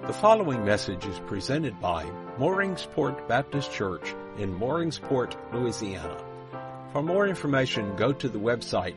The following message is presented by Mooringsport Baptist Church in Mooringsport, Louisiana. For more information, go to the website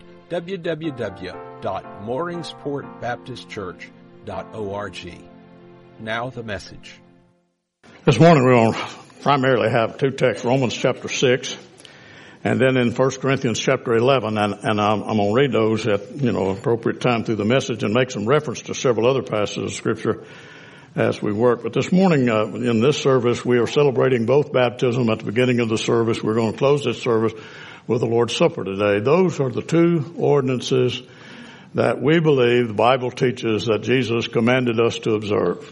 www.mooringsportbaptistchurch.org. Now the message. This morning we're going to primarily have two texts, Romans chapter 6 and then in 1 Corinthians chapter 11, and I'm going to read those at, appropriate time through the message and make some reference to several other passages of Scripture as we work. But this morning, in this service, we are celebrating both baptism at the beginning of the service. We're going to close this service with the Lord's Supper today. Those are the two ordinances that we believe the Bible teaches that Jesus commanded us to observe.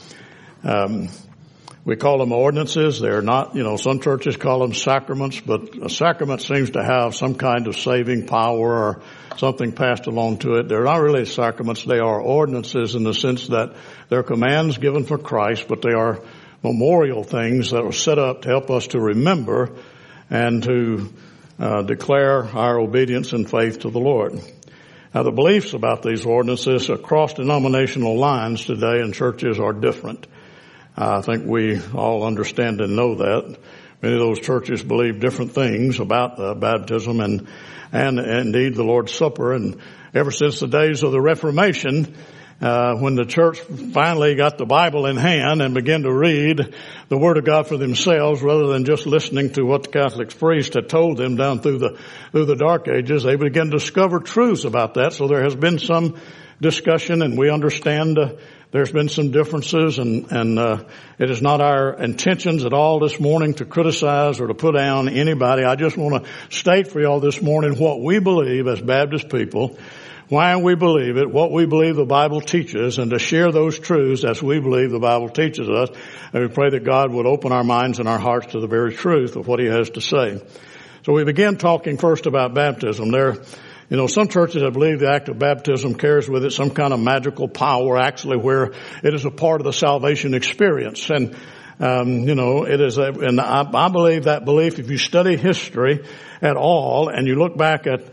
We call them ordinances. They're not, some churches call them sacraments, but a sacrament seems to have some kind of saving power or something passed along to it. They're not really sacraments. They are ordinances in the sense that they're commands given for Christ, but they are memorial things that are set up to help us to remember and to declare our obedience and faith to the Lord. Now, the beliefs about these ordinances across denominational lines today in churches are different. I think we all understand and know that. Many of those churches believe different things about baptism and indeed the Lord's Supper. And ever since the days of the Reformation, when the church finally got the Bible in hand and began to read the Word of God for themselves rather than just listening to what the Catholic priest had told them down through the Dark Ages, they began to discover truths about that. So there has been some discussion, and we understand there's been some differences, and it is not our intentions at all this morning to criticize or to put down anybody. I just want to state for y'all this morning what we believe as Baptist people, why we believe it, what we believe the Bible teaches, and to share those truths as we believe the Bible teaches us. And we pray that God would open our minds and our hearts to the very truth of what He has to say. So we begin talking first about baptism. Some churches have believed the act of baptism carries with it some kind of magical power, actually, where it is a part of the salvation experience. And, it is and I believe that belief, if you study history at all, and you look back in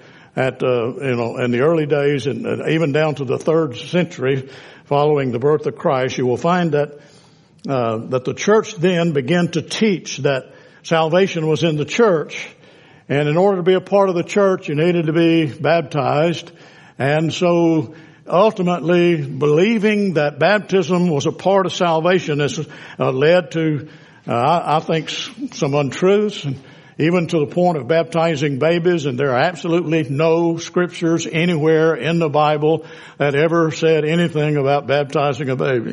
the early days and even down to the 3rd century following the birth of Christ, you will find that the church then began to teach that salvation was in the church. And in order to be a part of the church, you needed to be baptized. And so ultimately, believing that baptism was a part of salvation has led to, I think, some untruths, and even to the point of baptizing babies. And there are absolutely no scriptures anywhere in the Bible that ever said anything about baptizing a baby.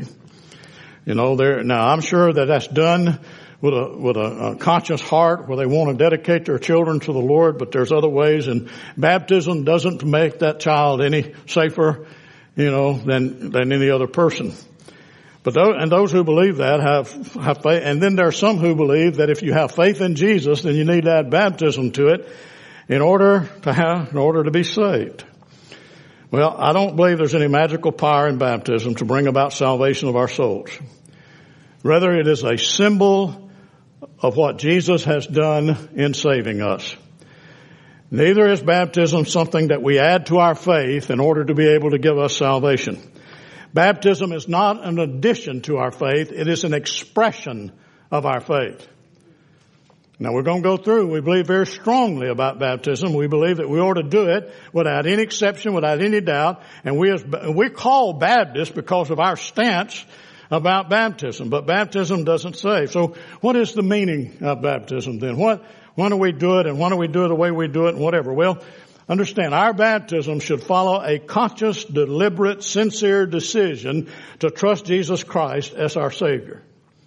Now I'm sure that that's done with a conscious heart where they want to dedicate their children to the Lord, but there's other ways, and baptism doesn't make that child any safer, than any other person. But those who believe that have faith, and then there are some who believe that if you have faith in Jesus, then you need to add baptism to it in order to be saved. Well, I don't believe there's any magical power in baptism to bring about salvation of our souls. Rather, it is a symbol of what Jesus has done in saving us. Neither is baptism something that we add to our faith in order to be able to give us salvation. Baptism is not an addition to our faith. It is an expression of our faith. Now we're going to go through. We believe very strongly about baptism. We believe that we ought to do it without any exception, without any doubt. And we're called Baptists because of our stance about baptism, but baptism doesn't save. So what is the meaning of baptism then? When do we do it, and why do we do it the way we do it, and whatever? Well, understand, our baptism should follow a conscious, deliberate, sincere decision to trust Jesus Christ as our Savior.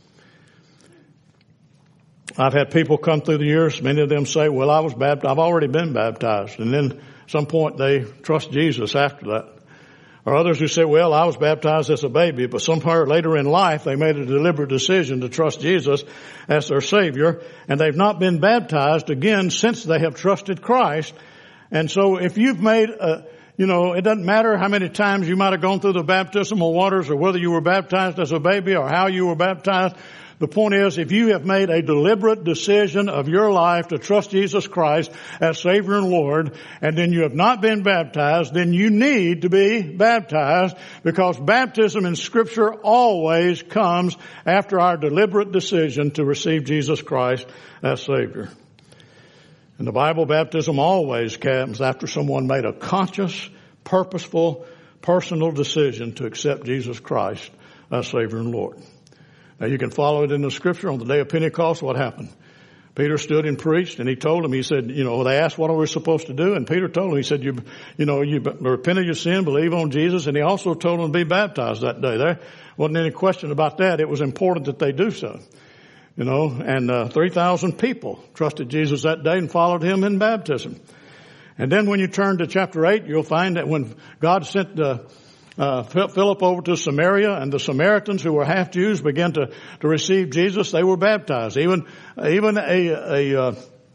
I've had people come through the years, many of them say, well, I've already been baptized, and then at some point they trust Jesus after that. Or others who say, well, I was baptized as a baby, but somewhere later in life they made a deliberate decision to trust Jesus as their Savior, and they've not been baptized again since they have trusted Christ. And so if you've made it doesn't matter how many times you might have gone through the baptismal waters or whether you were baptized as a baby or how you were baptized. The point is, if you have made a deliberate decision of your life to trust Jesus Christ as Savior and Lord, and then you have not been baptized, then you need to be baptized, because baptism in Scripture always comes after our deliberate decision to receive Jesus Christ as Savior. In the Bible, baptism always comes after someone made a conscious, purposeful, personal decision to accept Jesus Christ as Savior and Lord. Now you can follow it in the Scripture. On the day of Pentecost, what happened? Peter stood and preached, and he told them, he said, they asked what are we supposed to do, and Peter told them, he said, you repent of your sin, believe on Jesus, and he also told them to be baptized that day. There wasn't any question about that. It was important that they do so. And 3,000 people trusted Jesus that day and followed him in baptism. And then when you turn to chapter 8, you'll find that when God sent Philip over to Samaria, and the Samaritans, who were half Jews, began to receive Jesus, they were baptized. Even a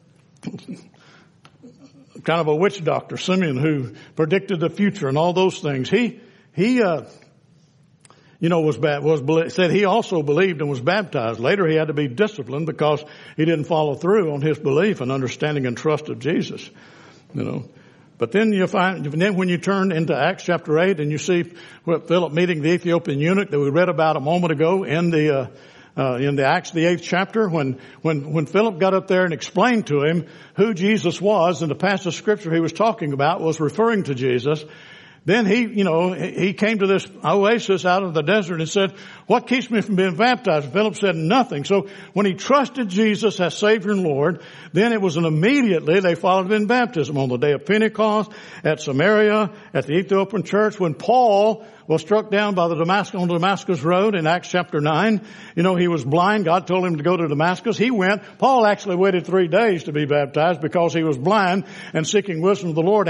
kind of a witch doctor, Simeon, who predicted the future and all those things, he said he also believed and was baptized. Later he had to be disciplined because he didn't follow through on his belief and understanding and trust of Jesus. But then when you turn into Acts chapter 8 and you see Philip meeting the Ethiopian eunuch that we read about a moment ago in the Acts, the 8th chapter, when Philip got up there and explained to him who Jesus was, and the passage of Scripture he was talking about was referring to Jesus, then he came to this oasis out of the desert and said, what keeps me from being baptized? And Philip said, nothing. So when he trusted Jesus as Savior and Lord, then it was immediately they followed him in baptism on the day of Pentecost, at Samaria, at the Ethiopian church, when Paul was struck down by on the Damascus road in Acts chapter 9. He was blind. God told him to go to Damascus. He went. Paul actually waited 3 days to be baptized because he was blind and seeking wisdom of the Lord.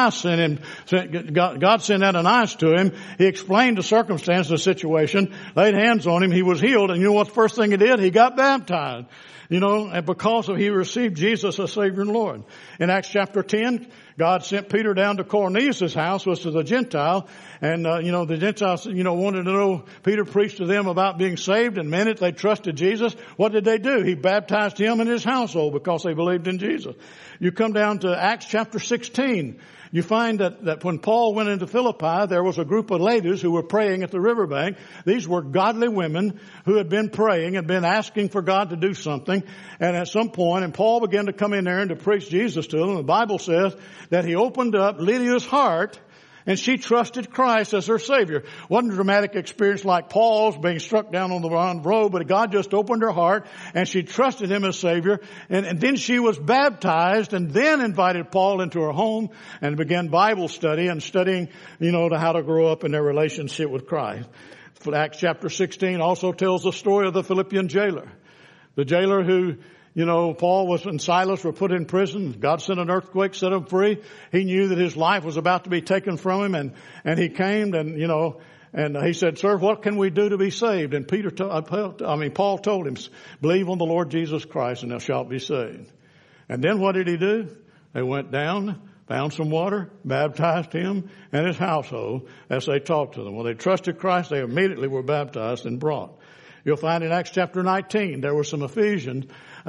God sent Ananias to him. He explained the circumstance, the situation, laid hands on him. He was healed. And you know what the first thing he did? He got baptized. And because he received Jesus as Savior and Lord. In Acts chapter 10, God sent Peter down to Cornelius' house, which was a Gentile. And, the Gentiles, wanted to know, Peter preached to them about being saved. And the minute they trusted Jesus, what did they do? He baptized him and his household because they believed in Jesus. You come down to Acts chapter 16. You find that when Paul went into Philippi, there was a group of ladies who were praying at the riverbank. These were godly women who had been praying and been asking for God to do something. And at some point, and Paul began to come in there and to preach Jesus to them. The Bible says that he opened up Lydia's heart, and she trusted Christ as her Savior. Wasn't a dramatic experience like Paul's being struck down on the road, but God just opened her heart and she trusted him as Savior. And then she was baptized and then invited Paul into her home and began Bible study and studying, how to grow up in their relationship with Christ. Acts chapter 16 also tells the story of the Philippian jailer. The jailer who, Paul and Silas were put in prison. God sent an earthquake, set them free. He knew that his life was about to be taken from him, and he came and he said, "Sir, what can we do to be saved?" And Paul told him, "Believe on the Lord Jesus Christ and thou shalt be saved." And then what did he do? They went down, found some water, baptized him and his household as they talked to them. When they trusted Christ, they immediately were baptized and brought. You'll find in Acts chapter 19, there were some Ephesians,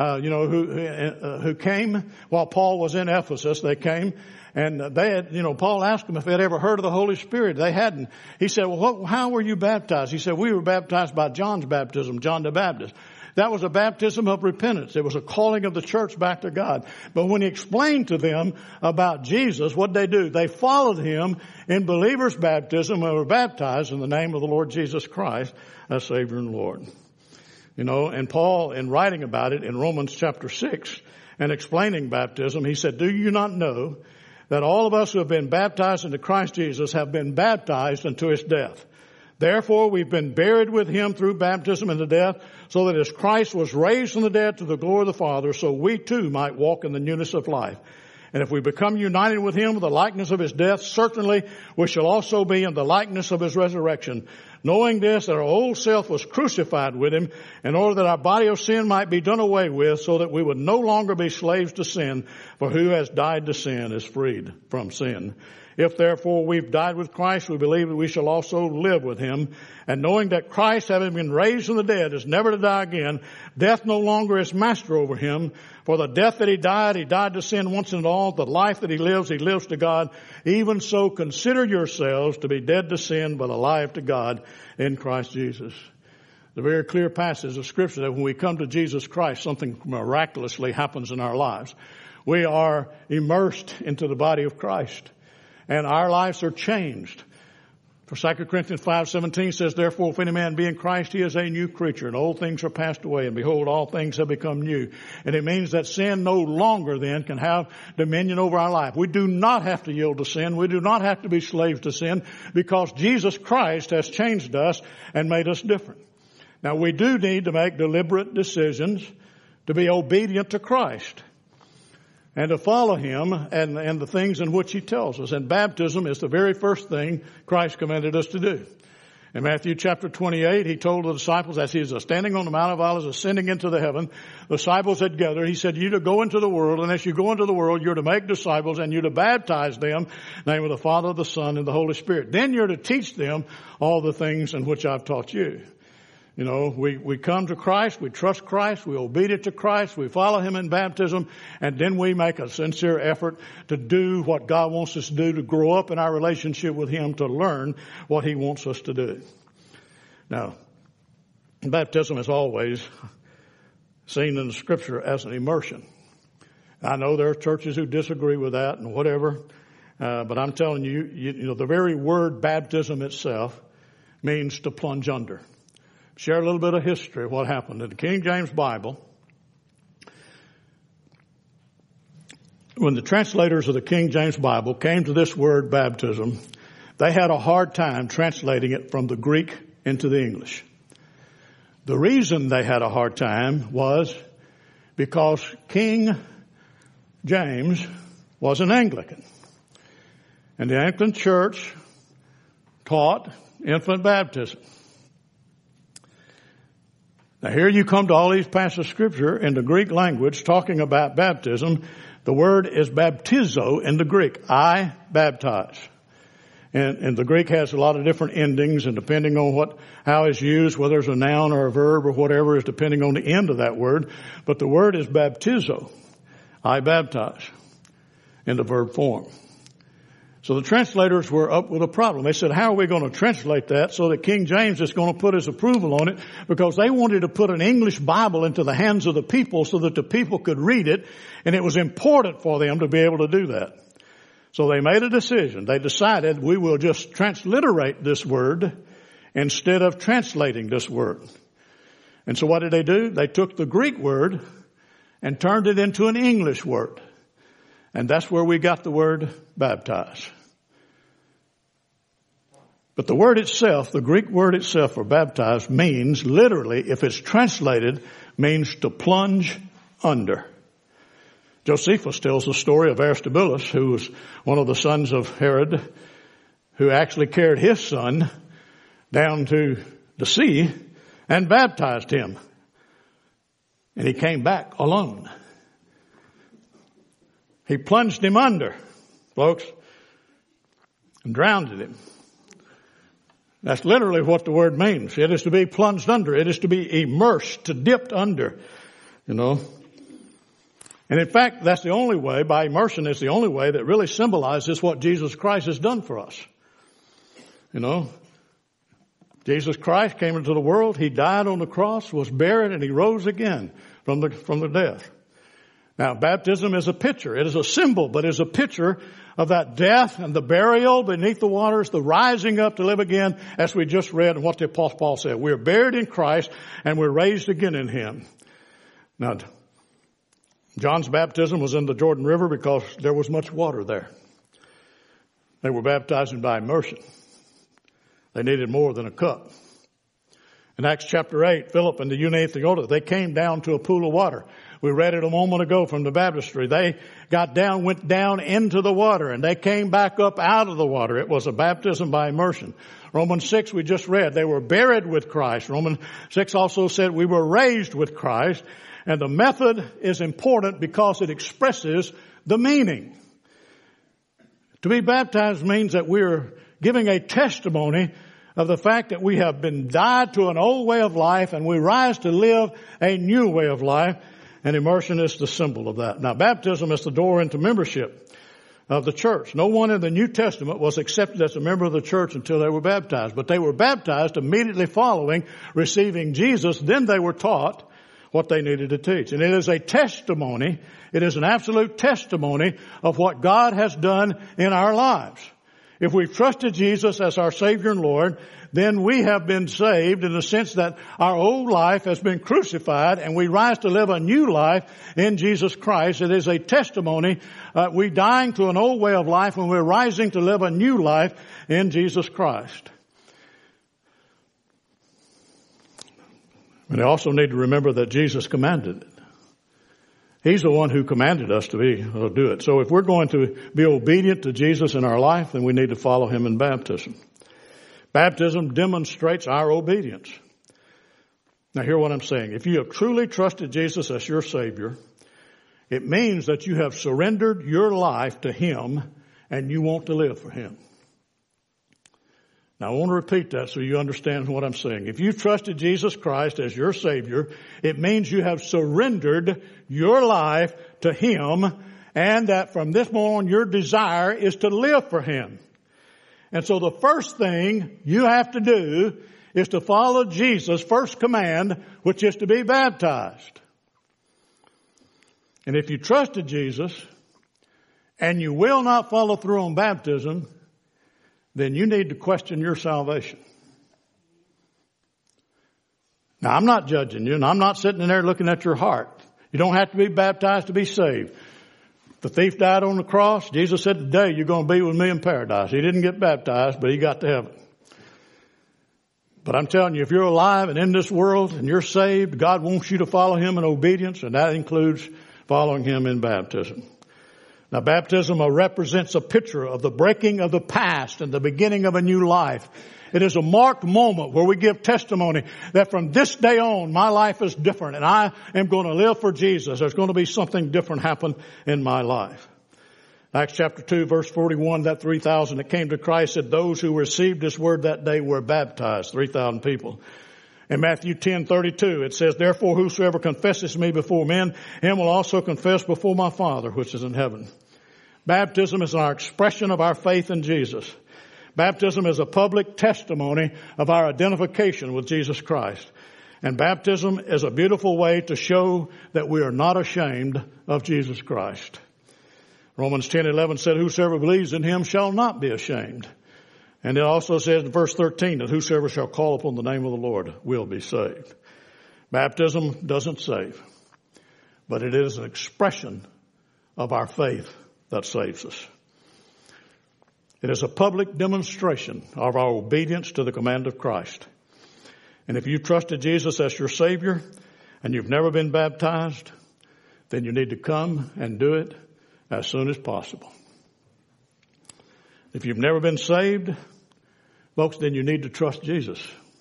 who came while Paul was in Ephesus. They came and they had, Paul asked them if they had ever heard of the Holy Spirit. They hadn't. He said, "Well, how were you baptized?" He said, "We were baptized by John's baptism, John the Baptist." That was a baptism of repentance. It was a calling of the church back to God. But when he explained to them about Jesus, what did they do? They followed him in believers' baptism and were baptized in the name of the Lord Jesus Christ as Savior and Lord. And Paul, in writing about it in Romans chapter 6 and explaining baptism, he said, "Do you not know that all of us who have been baptized into Christ Jesus have been baptized into his death? Therefore, we've been buried with him through baptism into death, so that as Christ was raised from the dead to the glory of the Father, so we too might walk in the newness of life. And if we become united with him with the likeness of his death, certainly we shall also be in the likeness of his resurrection. Knowing this, that our old self was crucified with him, in order that our body of sin might be done away with, so that we would no longer be slaves to sin, for who has died to sin is freed from sin." If therefore we've died with Christ, we believe that we shall also live with him. And knowing that Christ, having been raised from the dead, is never to die again, death no longer is master over him. For the death that he died to sin once and all. The life that he lives to God. Even so consider yourselves to be dead to sin, but alive to God in Christ Jesus. The very clear passage of Scripture that when we come to Jesus Christ, something miraculously happens in our lives. We are immersed into the body of Christ. And our lives are changed. For 2 Corinthians 5:17 says, therefore, if any man be in Christ, he is a new creature, and old things are passed away, and behold, all things have become new. And it means that sin no longer then can have dominion over our life. We do not have to yield to sin. We do not have to be slaves to sin, because Jesus Christ has changed us and made us different. Now, we do need to make deliberate decisions to be obedient to Christ and to follow him and the things in which he tells us. And baptism is the very first thing Christ commanded us to do. In Matthew chapter 28, he told the disciples as he was standing on the Mount of Olives, ascending into the heaven, the disciples had gathered. He said, you to go into the world, and as you go into the world, you're to make disciples, and you're to baptize them in the name of the Father, the Son, and the Holy Spirit. Then you're to teach them all the things in which I've taught you. You know, we come to Christ, we trust Christ, we obedient to Christ, we follow him in baptism, and then we make a sincere effort to do what God wants us to do, to grow up in our relationship with him, to learn what he wants us to do. Now, baptism is always seen in the Scripture as an immersion. I know there are churches who disagree with that and whatever, but I'm telling you, you know, the very word baptism itself means to plunge under. Share a little bit of history of what happened. In the King James Bible, when the translators of the King James Bible came to this word baptism, they had a hard time translating it from the Greek into the English. The reason they had a hard time was because King James was an Anglican. And the Anglican Church taught infant baptism. Now here you come to all these passages of Scripture in the Greek language talking about baptism. The word is baptizo in the Greek. I baptize. And the Greek has a lot of different endings, and depending on how it's used, whether it's a noun or a verb or whatever, is depending on the end of that word. But the word is baptizo. I baptize in the verb form. So the translators were up with a problem. They said, how are we going to translate that so that King James is going to put his approval on it? Because they wanted to put an English Bible into the hands of the people so that the people could read it, and it was important for them to be able to do that. So they made a decision. They decided we will just transliterate this word instead of translating this word. And so what did they do? They took the Greek word and turned it into an English word. And that's where we got the word baptize. But the word itself, the Greek word itself for baptize, means literally, if it's translated, means to plunge under. Josephus tells the story of Aristobulus, who was one of the sons of Herod, who actually carried his son down to the sea and baptized him. And he came back alone. He plunged him under, folks, and drowned him. That's literally what the word means. It is to be plunged under. It is to be immersed, to dipped under, you know. And in fact, that's the only way, by immersion, is the only way that really symbolizes what Jesus Christ has done for us. You know, Jesus Christ came into the world. He died on the cross, was buried, and he rose again from the death. Now, baptism is a picture. It is a symbol, but it's a picture of that death and the burial beneath the waters, the rising up to live again, as we just read and what the Apostle Paul said. We're buried in Christ and we're raised again in him. Now, John's baptism was in the Jordan River because there was much water there. They were baptizing by immersion. They needed more than a cup. In Acts chapter 8, Philip and the eunuch Theodotus, they came down to a pool of water. We read it a moment ago from the baptistry. They went down into the water, and they came back up out of the water. It was a baptism by immersion. Romans 6, we just read, they were buried with Christ. Romans 6 also said we were raised with Christ. And the method is important because it expresses the meaning. To be baptized means that we're giving a testimony of the fact that we have been died to an old way of life and we rise to live a new way of life. And immersion is the symbol of that. Now, baptism is the door into membership of the church. No one in the New Testament was accepted as a member of the church until they were baptized. But they were baptized immediately following receiving Jesus. Then they were taught what they needed to teach. And it is a testimony. It is an absolute testimony of what God has done in our lives. If we've trusted Jesus as our Savior and Lord, then we have been saved in the sense that our old life has been crucified and we rise to live a new life in Jesus Christ. It is a testimony. We're dying to an old way of life and we're rising to live a new life in Jesus Christ. And I also need to remember that Jesus commanded it. He's the one who commanded us to do it. So if we're going to be obedient to Jesus in our life, then we need to follow him in baptism. Baptism demonstrates our obedience. Now hear what I'm saying. If you have truly trusted Jesus as your Savior, it means that you have surrendered your life to him and you want to live for him. Now I want to repeat that so you understand what I'm saying. If you trusted Jesus Christ as your Savior, it means you have surrendered your life to him and that from this moment on your desire is to live for him. And so the first thing you have to do is to follow Jesus' first command, which is to be baptized. And if you trusted Jesus and you will not follow through on baptism, then you need to question your salvation. Now, I'm not judging you, and I'm not sitting in there looking at your heart. You don't have to be baptized to be saved. The thief died on the cross. Jesus said, today you're going to be with me in paradise. He didn't get baptized, but he got to heaven. But I'm telling you, if you're alive and in this world and you're saved, God wants you to follow him in obedience, and that includes following him in baptism. Now, baptism represents a picture of the breaking of the past and the beginning of a new life. It is a marked moment where we give testimony that from this day on, my life is different and I am going to live for Jesus. There's going to be something different happen in my life. Acts chapter 2, verse 41, that 3,000 that came to Christ said those who received this word that day were baptized, 3,000 people. In Matthew 10:32, it says, therefore whosoever confesses me before men, him will also confess before my Father which is in heaven. Baptism is our expression of our faith in Jesus. Baptism is a public testimony of our identification with Jesus Christ. And baptism is a beautiful way to show that we are not ashamed of Jesus Christ. Romans 10:11 said, whosoever believes in him shall not be ashamed. And it also says in verse 13 that whosoever shall call upon the name of the Lord will be saved. Baptism doesn't save, but it is an expression of our faith that saves us. It is a public demonstration of our obedience to the command of Christ. And if you trusted Jesus as your Savior and you've never been baptized, then you need to come and do it as soon as possible. If you've never been saved, folks, then you need to trust Jesus.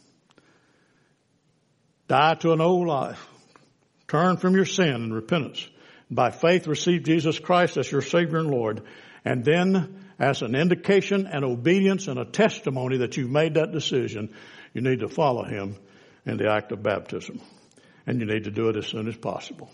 Die to an old life. Turn from your sin and repentance. By faith, receive Jesus Christ as your Savior and Lord. And then, as an indication and obedience and a testimony that you've made that decision, you need to follow him in the act of baptism. And you need to do it as soon as possible.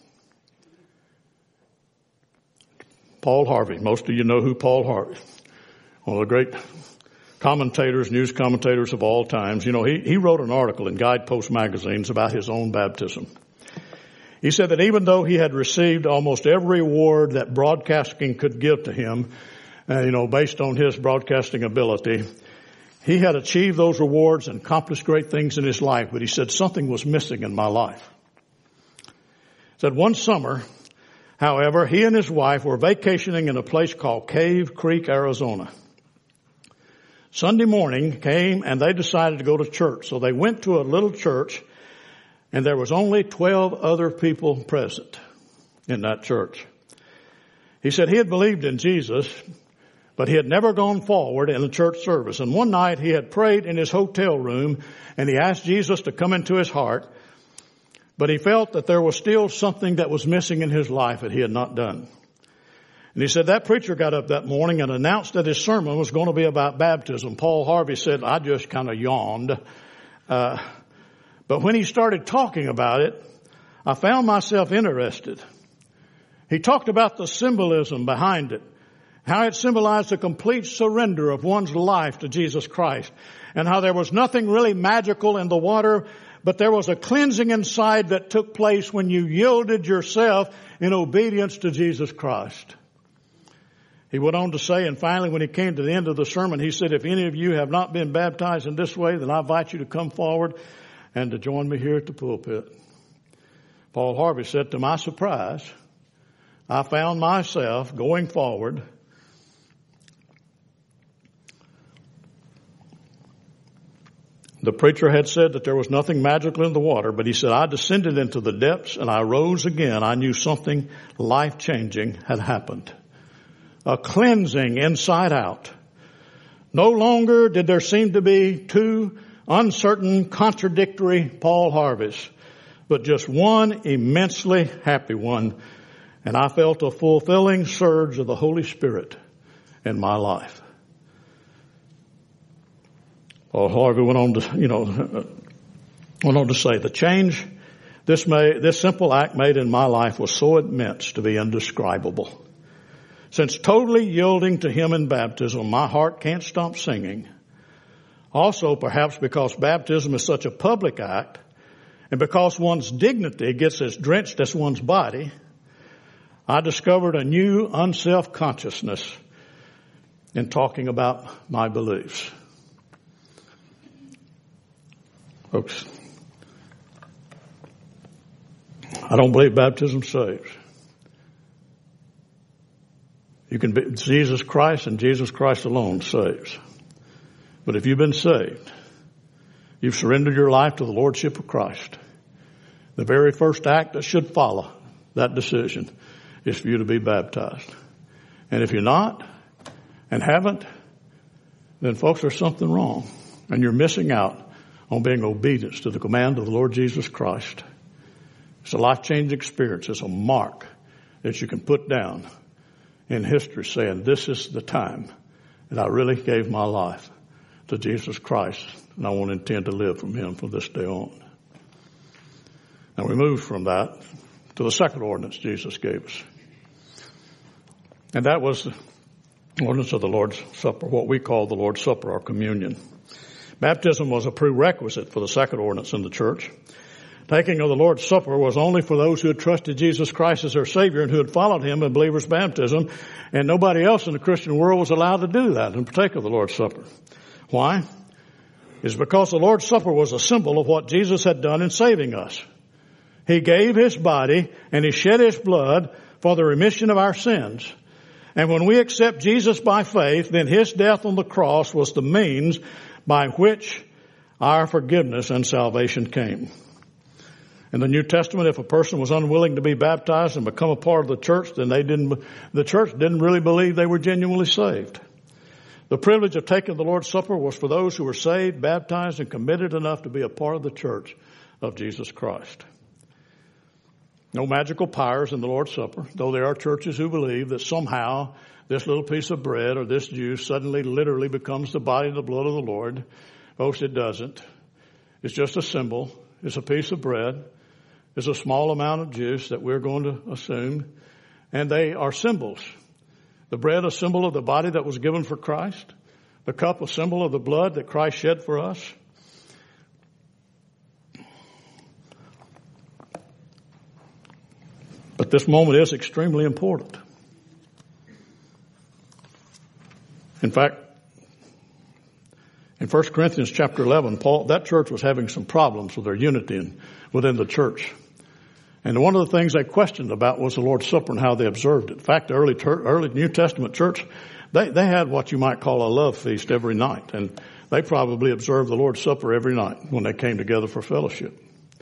Paul Harvey. Most of you know who Paul Harvey is. One of the great commentators, news commentators of all times. You know, he wrote an article in Guidepost magazines about his own baptism. He said that even though he had received almost every award that broadcasting could give to him, based on his broadcasting ability, he had achieved those awards and accomplished great things in his life. But he said something was missing in my life. He said one summer, however, he and his wife were vacationing in a place called Cave Creek, Arizona. Sunday morning came and they decided to go to church. So they went to a little church and there was only 12 other people present in that church. He said he had believed in Jesus, but he had never gone forward in a church service. And one night he had prayed in his hotel room and he asked Jesus to come into his heart, but he felt that there was still something that was missing in his life that he had not done. And he said that preacher got up that morning and announced that his sermon was going to be about baptism. Paul Harvey said, I just kind of yawned. But when he started talking about it, I found myself interested. He talked about the symbolism behind it, how it symbolized a complete surrender of one's life to Jesus Christ, and how there was nothing really magical in the water, but there was a cleansing inside that took place when you yielded yourself in obedience to Jesus Christ. He went on to say, and finally when he came to the end of the sermon, he said, if any of you have not been baptized in this way, then I invite you to come forward and to join me here at the pulpit. Paul Harvey said, to my surprise, I found myself going forward. The preacher had said that there was nothing magical in the water, but he said, I descended into the depths and I rose again. I knew something life-changing had happened. A cleansing inside out. No longer did there seem to be two uncertain, contradictory Paul Harveys, but just one immensely happy one. And I felt a fulfilling surge of the Holy Spirit in my life. Paul Harvey went on to say, the change this simple act made in my life was so immense to be indescribable. Since totally yielding to Him in baptism, my heart can't stop singing. Also, perhaps because baptism is such a public act, and because one's dignity gets as drenched as one's body, I discovered a new unself-consciousness in talking about my beliefs. Folks, I don't believe baptism saves. You can be Jesus Christ and Jesus Christ alone saves. But if you've been saved, you've surrendered your life to the Lordship of Christ. The very first act that should follow that decision is for you to be baptized. And if you're not and haven't, then folks, there's something wrong. And you're missing out on being obedient to the command of the Lord Jesus Christ. It's a life-changing experience. It's a mark that you can put down in history saying, this is the time that I really gave my life to Jesus Christ, and I want to intend to live from Him from this day on. Now we move from that to the second ordinance Jesus gave us. And that was the ordinance of the Lord's Supper, what we call the Lord's Supper or communion. Baptism was a prerequisite for the second ordinance in the church. Taking of the Lord's Supper was only for those who had trusted Jesus Christ as their Savior and who had followed Him in believer's baptism, and nobody else in the Christian world was allowed to do that and partake of the Lord's Supper. Why? It's because the Lord's Supper was a symbol of what Jesus had done in saving us. He gave His body and He shed His blood for the remission of our sins. And when we accept Jesus by faith, then His death on the cross was the means by which our forgiveness and salvation came. In the New Testament, if a person was unwilling to be baptized and become a part of the church, then the church didn't really believe they were genuinely saved. The privilege of taking the Lord's Supper was for those who were saved, baptized, and committed enough to be a part of the church of Jesus Christ. No magical powers in the Lord's Supper, though there are churches who believe that somehow this little piece of bread or this juice suddenly literally becomes the body and the blood of the Lord. Folks, it doesn't. It's just a symbol. It's a piece of bread. It's a small amount of juice that we're going to assume. And they are symbols. The bread, a symbol of the body that was given for Christ. The cup, a symbol of the blood that Christ shed for us. But this moment is extremely important. In fact, in 1 Corinthians chapter 11, that church was having some problems with their unity within the church. And one of the things they questioned about was the Lord's Supper and how they observed it. In fact, the early New Testament church, they had what you might call a love feast every night. And they probably observed the Lord's Supper every night when they came together for fellowship.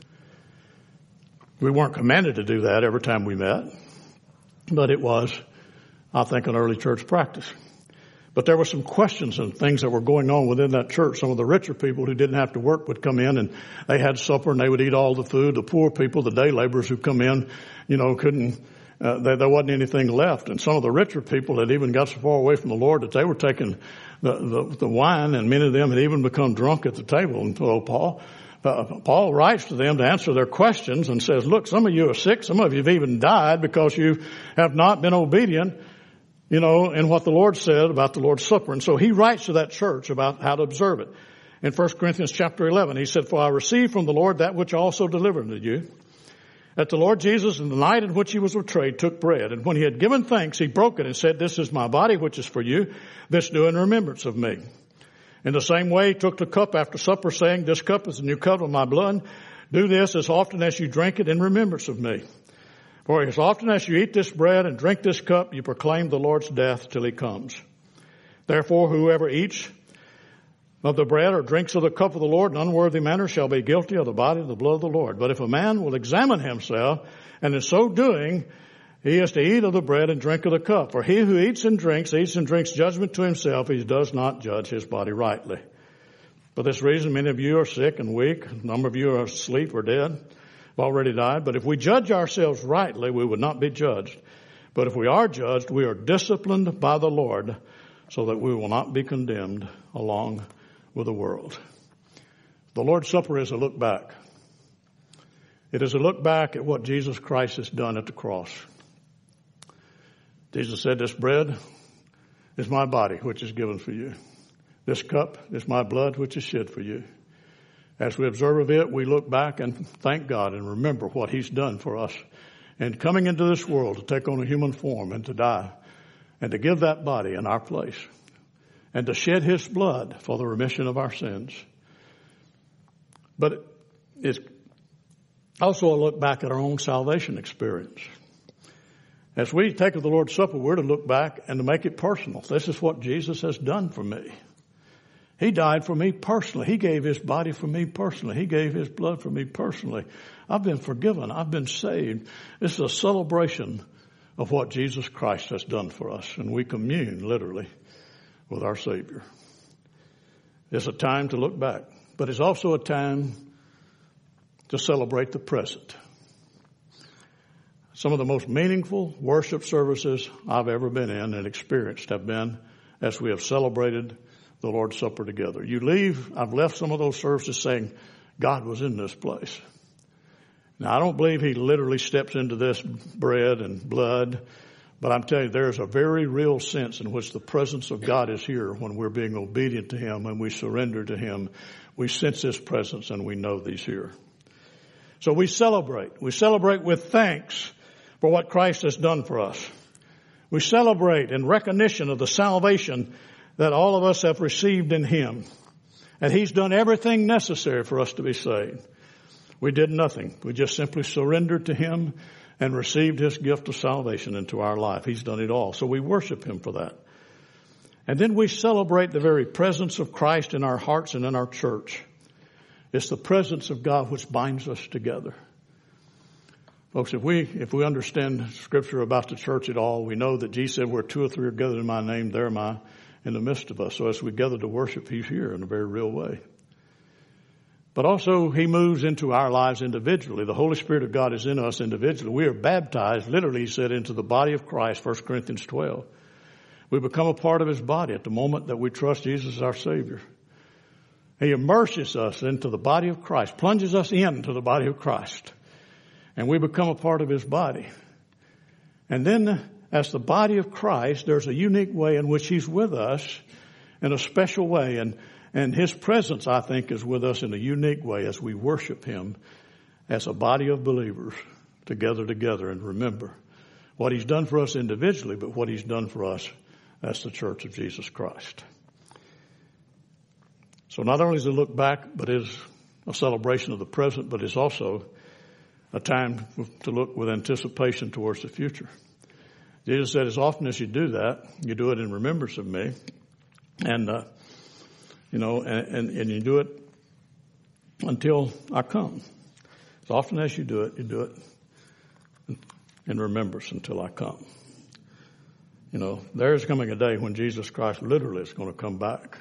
We weren't commanded to do that every time we met, but it was, I think, an early church practice. But there were some questions and things that were going on within that church. Some of the richer people who didn't have to work would come in and they had supper and they would eat all the food. The poor people, the day laborers who come in, couldn't there wasn't anything left. And some of the richer people had even got so far away from the Lord that they were taking the wine, and many of them had even become drunk at the table. And so Paul writes to them to answer their questions and says, look, some of you are sick. Some of you have even died because you have not been obedient, in what the Lord said about the Lord's Supper. And so he writes to that church about how to observe it. In 1 Corinthians chapter 11, he said, for I received from the Lord that which I also delivered unto you, that the Lord Jesus, in the night in which he was betrayed, took bread. And when he had given thanks, he broke it and said, this is my body, which is for you. This do in remembrance of me. In the same way, he took the cup after supper, saying, this cup is the new covenant of my blood. Do this as often as you drink it in remembrance of me. For as often as you eat this bread and drink this cup, you proclaim the Lord's death till he comes. Therefore, whoever eats of the bread or drinks of the cup of the Lord in unworthy manner shall be guilty of the body and the blood of the Lord. But if a man will examine himself, and in so doing, he is to eat of the bread and drink of the cup. For he who eats and drinks judgment to himself. He does not judge his body rightly. For this reason, many of you are sick and weak. A number of you are asleep or dead, have already died. But if we judge ourselves rightly, we would not be judged. But if we are judged, we are disciplined by the Lord, so that we will not be condemned along with the world. The Lord's Supper is a look back. It is a look back at what Jesus Christ has done at the cross. Jesus said, this bread is my body, which is given for you. This cup is my blood, which is shed for you. As we observe of it, we look back and thank God and remember what he's done for us. And coming into this world to take on a human form and to die and to give that body in our place, and to shed his blood for the remission of our sins. But it's also a look back at our own salvation experience. As we take of the Lord's Supper, we're to look back and to make it personal. This is what Jesus has done for me. He died for me personally. He gave his body for me personally. He gave his blood for me personally. I've been forgiven. I've been saved. This is a celebration of what Jesus Christ has done for us. And we commune, literally, with our Savior. It's a time to look back, but it's also a time to celebrate the present. Some of the most meaningful worship services I've ever been in and experienced have been as we have celebrated the Lord's Supper together. I've left some of those services saying, God was in this place. Now, I don't believe he literally steps into this bread and blood, but I'm telling you, there's a very real sense in which the presence of God is here when we're being obedient to him and we surrender to him. We sense his presence and we know that he's here. So we celebrate. We celebrate with thanks for what Christ has done for us. We celebrate in recognition of the salvation that all of us have received in him. And he's done everything necessary for us to be saved. We did nothing. We just simply surrendered to him and received his gift of salvation into our life. He's done it all. So we worship him for that. And then we celebrate the very presence of Christ in our hearts and in our church. It's the presence of God which binds us together. Folks, if we understand Scripture about the church at all, we know that Jesus said, where two or three are gathered in my name, there am I in the midst of us. So as we gather to worship, he's here in a very real way. But also, he moves into our lives individually. The Holy Spirit of God is in us individually. We are baptized, literally, he said, into the body of Christ, 1 Corinthians 12. We become a part of his body at the moment that we trust Jesus as our Savior. He immerses us into the body of Christ, plunges us into the body of Christ, and we become a part of his body. And then, as the body of Christ, there's a unique way in which he's with us in a special way. And his presence, I think, is with us in a unique way as we worship him as a body of believers together and remember what he's done for us individually, but what he's done for us as the church of Jesus Christ. So not only is it a look back, but is a celebration of the present, but it's also a time to look with anticipation towards the future. Jesus said, as often as you do that, you do it in remembrance of me. And you do it until I come. As often as you do it in remembrance until I come. There's coming a day when Jesus Christ literally is going to come back.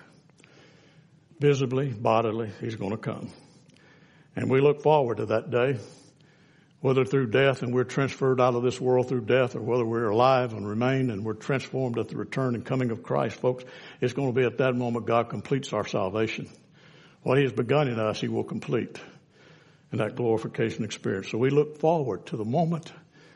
Visibly, bodily, he's going to come. And we look forward to that day whether through death and we're transferred out of this world through death, or whether we're alive and remain and we're transformed at the return and coming of Christ, folks, it's going to be at that moment God completes our salvation. What He has begun in us, He will complete in that glorification experience. So we look forward to the moment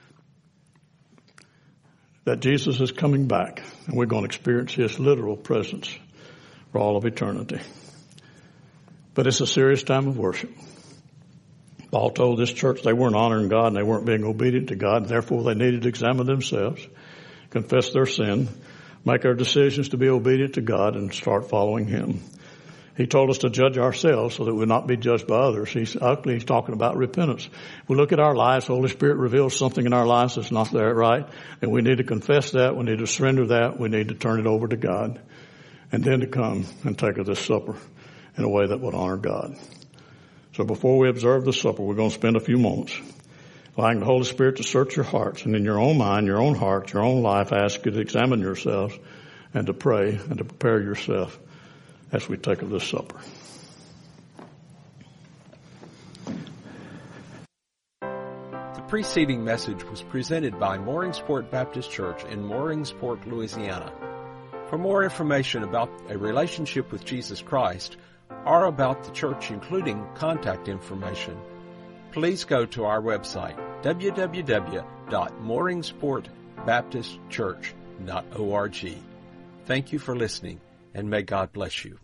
that Jesus is coming back, and we're going to experience His literal presence for all of eternity. But it's a serious time of worship. Paul told this church they weren't honoring God and they weren't being obedient to God. Therefore, they needed to examine themselves, confess their sin, make our decisions to be obedient to God, and start following Him. He told us to judge ourselves so that we'll not be judged by others. He's talking about repentance. If we look at our lives, the Holy Spirit reveals something in our lives that's not there right, and we need to confess that. We need to surrender that. We need to turn it over to God, and then to come and take of this supper in a way that would honor God. So before we observe the supper, we're going to spend a few moments allowing the Holy Spirit to search your hearts, and in your own mind, your own heart, your own life, I ask you to examine yourselves and to pray and to prepare yourself as we take of this supper. The preceding message was presented by Mooringsport Baptist Church in Mooringsport, Louisiana. For more information about a relationship with Jesus Christ, or about the church, including contact information, please go to our website, www.mooringsportbaptistchurch.org. Thank you for listening, and may God bless you.